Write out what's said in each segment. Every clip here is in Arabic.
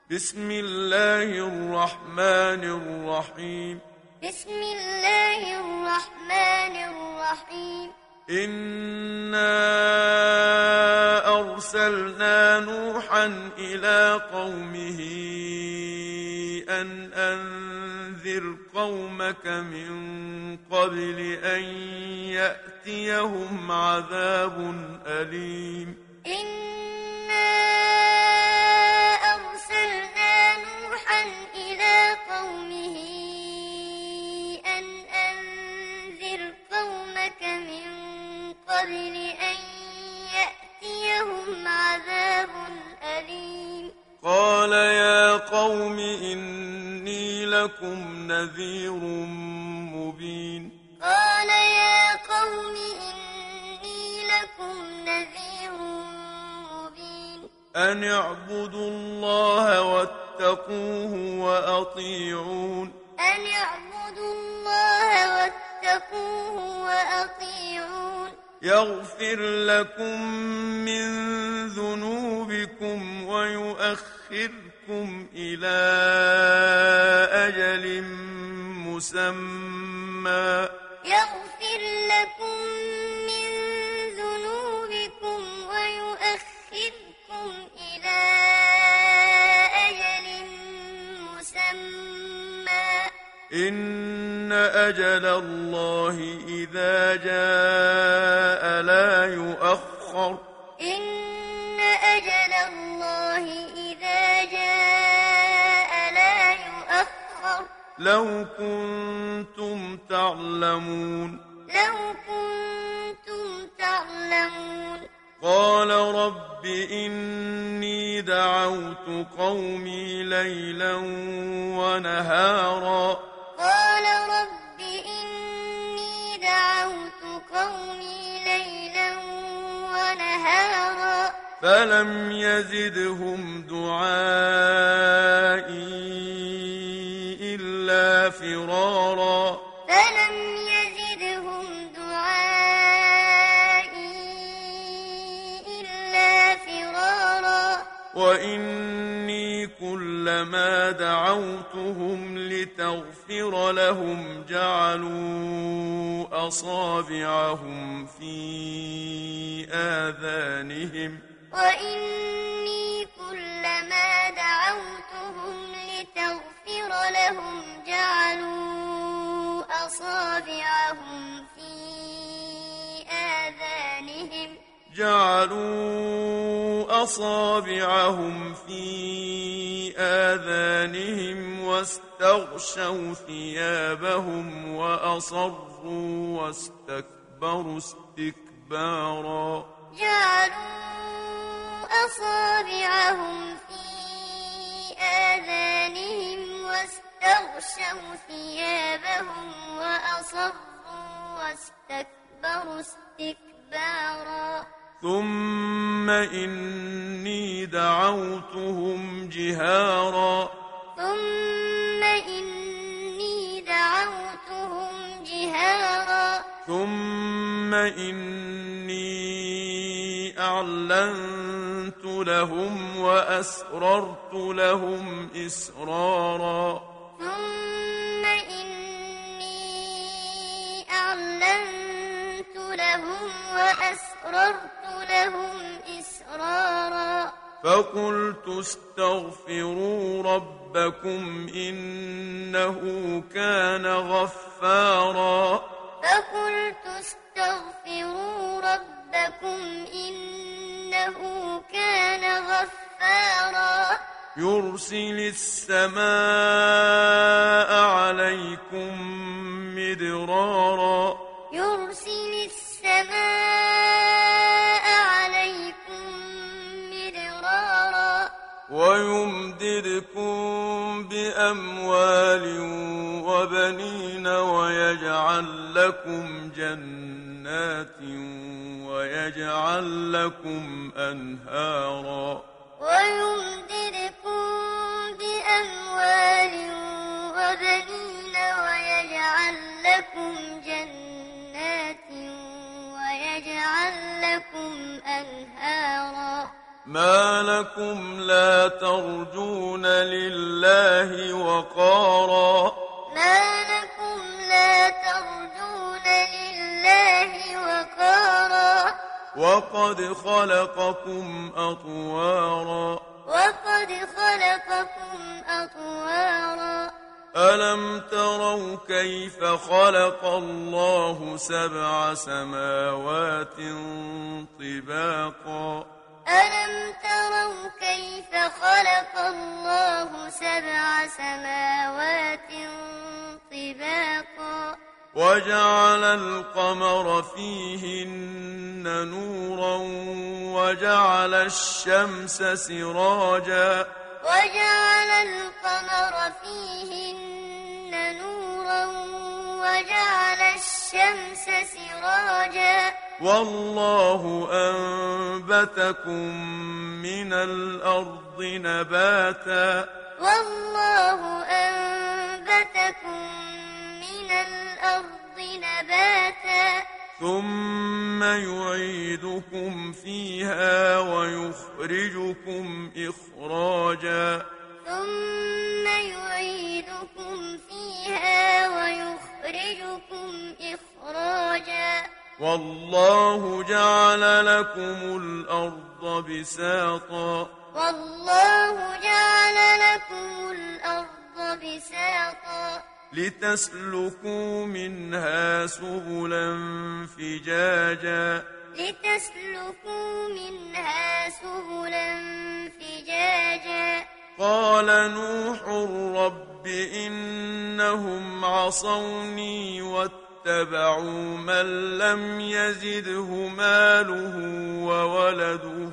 بسم الله الرحمن الرحيم. بسم الله الرحمن الرحيم. إنا أرسلنا نوحا إلى قومه أن أنذر قومك من قبل أن يأتيهم عذاب أليم. إنا أرسلنا نوحا إلى قومه أن أنذر قومك من قبل أن يأتيهم عذاب أليم. قال يا قوم إني لكم نذير مبين. قال يا قوم إني لكم نذير مبين. أن اعبدوا الله واتقوه وأطيعون. أن اعبدوا الله واتقوه وأطيعون. يغفر لكم من ذنوبكم ويؤخركم إلى أجل مسمى. يغفر لكم من ذنوبكم ويؤخركم إلى أجل مسمى. إن أجل الله إذا جاء لا يؤخر. إن أجل الله إذا جاء لا يؤخر. لو كنتم تعلمون. لو كنتم تعلمون. قال رب إني دعوت قومي ليلا ونهارا. قال رب إني دعوت قومي ليلا ونهارا. فلم يزدهم دعائي إلا فرارا. فلم يزدهم دعائي إلا فرارا. وإني كلما دعوتهم لتغفر لهم جعلوا أصابعهم في آذانهم. وإني كلما دعوتهم لتغفر لهم جعلوا أصابعهم في آذانهم. جعلوا أصابعهم في آذانهم واستغشوا ثيابهم وأصروا واستكبروا استكبارا. جعلوا أصابعهم في آذانهم واستغشوا ثيابهم وأصروا واستكبروا استكبارا. ثم إني دعوتهم جهارا. ثم إني دعوتهم جهارا. ثم إني أعلنت لهم وأسررت لهم إسرارا. ثم إني أعلنت لهم وأسررت لهم إسرارا. فقلت استغفروا ربكم إنه كان غفارا. فقلت استغفروا ربكم إنه كان غفارا. يرسل السماء عليكم مدرارا. يرسل السماء عليكم مدرارا. ويمددكم بأموال وبنين ويجعل لكم جنات ويجعل لكم أنهارا. ويمددكم بأموال وبنين ويجعل لكم جنات ويجعل لكم أنهارا. ما لكم لا ترجون لله وقارا ما لكم لا ترجون لله وقارا وقد خلقكم أطوارا وقد خلقكم أطوارا ألم تروا كيف خلق الله سبع سماوات طباقا ألم تروا كيف خلق الله سبع سماوات طباقا وجعل القمر فيهن نورا وجعل الشمس سراجا وجعل القمر فيهن نورا وجعل الشمس سراجا والله أنبتكم من الأرض نباتا والله أنبتكم من الأرض نباتا ثم يعيدكم فيها ويخرجكم إخراجا ثم يعيدكم فيها ويخرجكم إخراجا والله جعل لكم الأرض بساطا والله جعل لكم الأرض بساطا لتسلكوا منها سبلا فجاجا لتسلكوا منها سبلا فجاجا قال نوح رب إنهم عصوني واتبعوا من لم يزده ماله وولده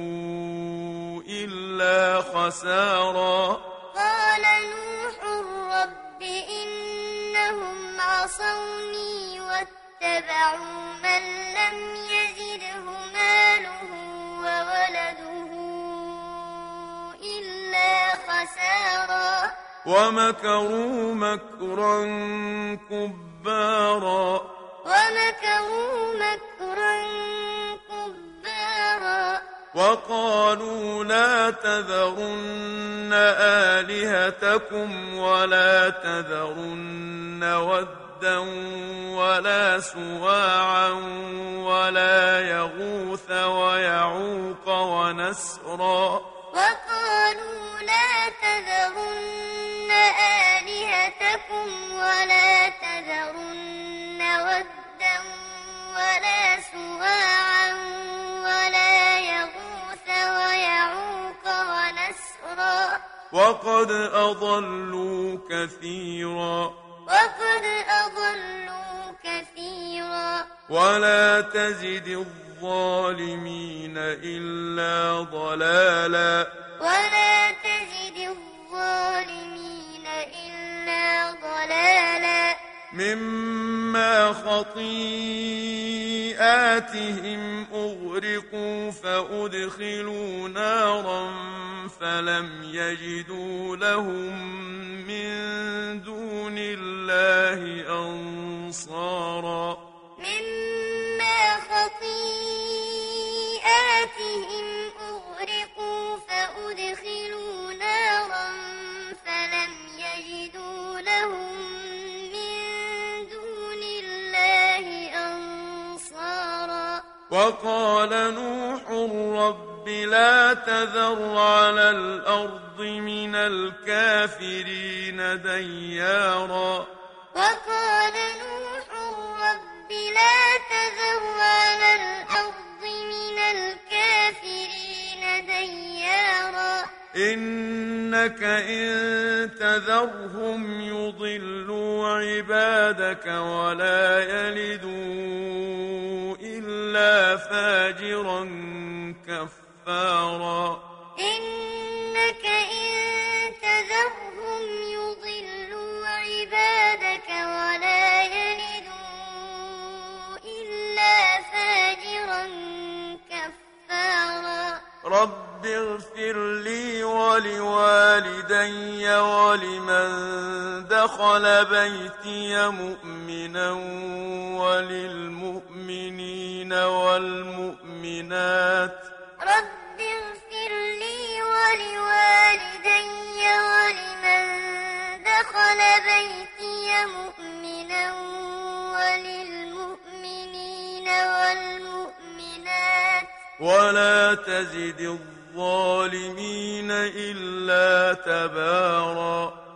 إلا خسارا قال نوح رب إنهم عصوني واتبعوا من لم يزده ماله وولده إلا خسارا ومكروا مكرا كبارا ومكروا مكرا كبارا وقالوا لا تذرن آلهتكم ولا تذرن ودا ولا سواعا ولا يغوث ويعوق ونسرا وقالوا لا تذرن آلهتكم ولا تذرن ودا ولا سواعا ولا يغوث ويعوق ونسرا وقد أضلوا كثيرا وقد أضلوا كثيرا ولا تزد الظالمين إلا ضلالا ولا تزد الظالمين إلا ضلالا مما خطيئاتهم أغرقوا فأدخلوا نارا فلم يجدوا لهم من دون الله أنصارا مما خطيئاتهم أغرقوا فأدخلوا نارا فلم يجدوا لهم من دون الله أنصارا وقال نوح رب لا تذر على الأرض من الكافرين ديارا وقال نوح رب لا تذر على الأرض من الكافرين ديارا إنك إن تذرهم يضلوا عبادك ولا يلدوا إلا فاجرا كفارا إنك إن تذرهم يضلوا عبادك ولا يلدوا إلا فاجرا كفارا رب اغفر لي ولوالدي ولمن دخل بيتي مؤمنا وللمؤمنين والمؤمنات رب اغفر لي ولوالدي ولمن دخل بيتي مؤمنا وللمؤمنين والمؤمنات ولا تزد الظالمين إلا تبارا